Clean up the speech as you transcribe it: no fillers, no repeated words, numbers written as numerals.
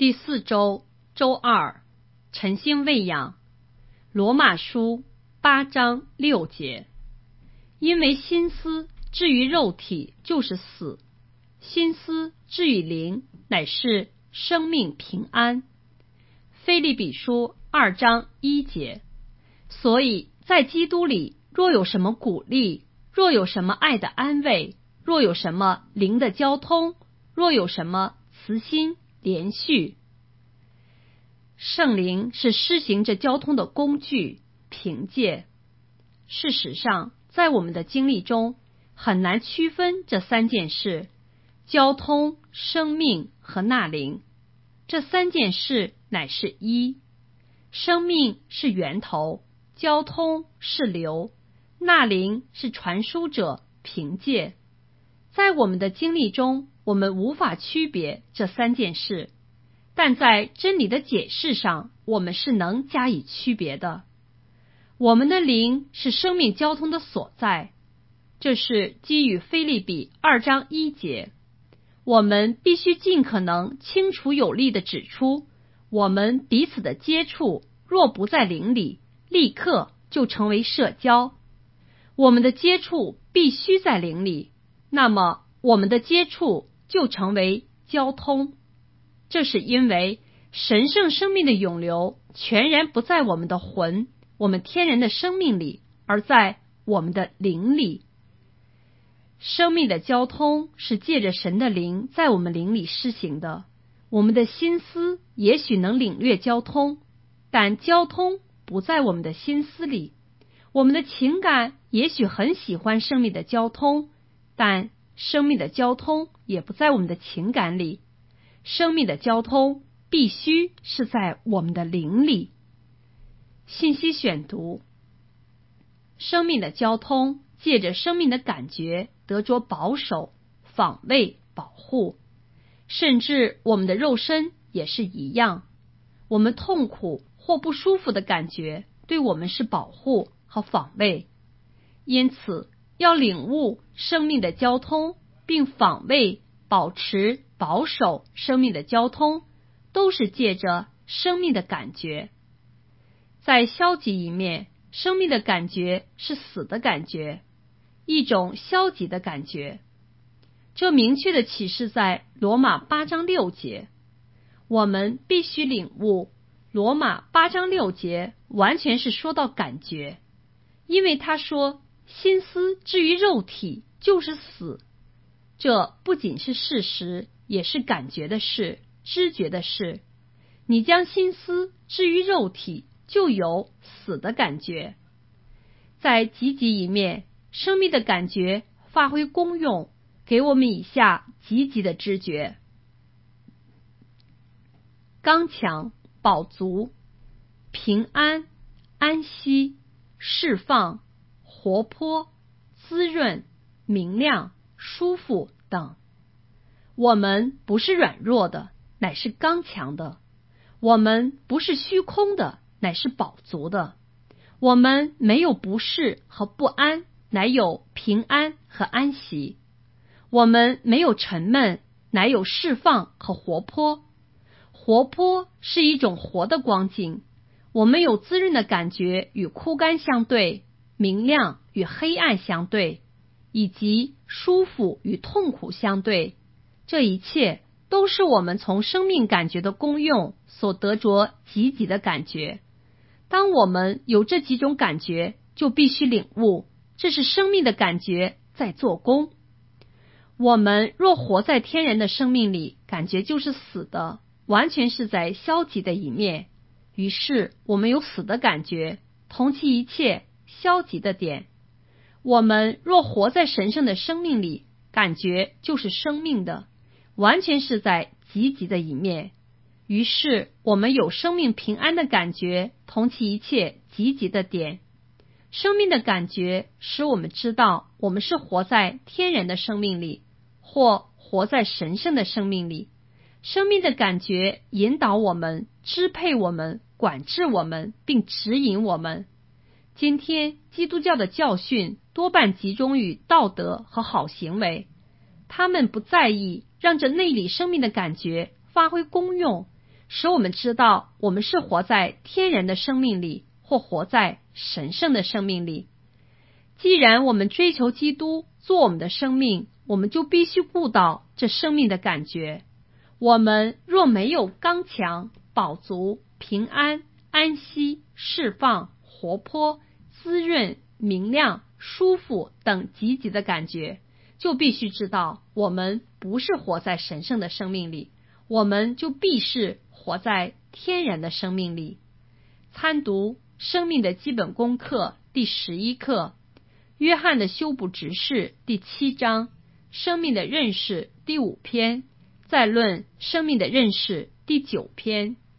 第4周周二，晨星喂养。罗马书8章6节，因为心思至于肉体就是死，心思至于灵乃是生命平安。腓立比书2章1节，所以在基督里，若有什么鼓励，若有什么爱的安慰，若有什么灵的交通，若有什么慈心连续。圣灵是施行这交通的工具、凭借。事实上，在我们的经历中，很难区分这3件事：交通、生命和纳灵。这3件事乃是一，生命是源头，交通是流，纳灵是传输者、凭借。在我们的经历中，我们无法区别这3件事，但在真理的解释上，我们是能加以区别的。我们的灵是生命交通的所在，这是基于腓立比2章1节。我们必须尽可能清楚有力地指出，我们彼此的接触若不在灵里，立刻就成为社交。我们的接触必须在灵里，那么我们的接触就成为交通。这是因为神圣生命的涌流全然不在我们的魂，我们天然的生命里，而在我们的灵里。生命的交通是借着神的灵在我们灵里施行的。我们的心思也许能领略交通，但交通不在我们的心思里。我们的情感也许很喜欢生命的交通，但生命的交通也不在我们的情感里。生命的交通必须是在我们的灵里。信息选读：生命的交通借着生命的感觉得着保守、防卫、保护，甚至我们的肉身也是一样。我们痛苦或不舒服的感觉对我们是保护和防卫，因此要领悟生命的交通，并防卫、保持、保守生命的交通，都是借着生命的感觉。在消极一面，生命的感觉是死的感觉，一种消极的感觉。这明确的启示在罗马8章6节。我们必须领悟，罗马8章6节完全是说到感觉，因为他说心思至于肉体就是死。这不仅是事实，也是感觉的事、知觉的事。你将心思置于肉体，就有死的感觉。在积极一面，生命的感觉发挥功用，给我们以下积极的知觉：刚强、饱足、平安、安息、释放、活泼、滋润、明亮、舒服等。我们不是软弱的，乃是刚强的；我们不是虚空的，乃是饱足的；我们没有不适和不安，乃有平安和安息；我们没有沉闷，乃有释放和活泼。活泼是一种活的光景，我们有滋润的感觉与枯干相对，明亮与黑暗相对，以及舒服与痛苦相对。这一切都是我们从生命感觉的功用所得着积极的感觉。当我们有这几种感觉，就必须领悟，这是生命的感觉在做工。我们若活在天然的生命里，感觉就是死的，完全是在消极的一面。于是我们有死的感觉，同其一切消极的点。我们若活在神圣的生命里，感觉就是生命的，完全是在积极的一面。于是我们有生命平安的感觉，同其一切积极的点。生命的感觉使我们知道我们是活在天然的生命里，或活在神圣的生命里。生命的感觉引导我们、支配我们、管制我们，并指引我们。今天基督教的教训多半集中于道德和好行为，他们不在意让这内里生命的感觉发挥功用， 使我们知道我们是活在天然的生命里，或活在神圣的生命里。既然我们追求基督做我们的生命，我们就必须顾到这生命的感觉。我们若没有刚强、饱足、平安、安息、释放、活泼、滋润、明亮、舒服等积极的感觉，就必须知道我们不是活在神圣的生命里，我们就必是活在天然的生命里。参读生命的基本功课第11课，约翰的修补执事第7章，生命的认识第5篇，再论生命的认识第9篇。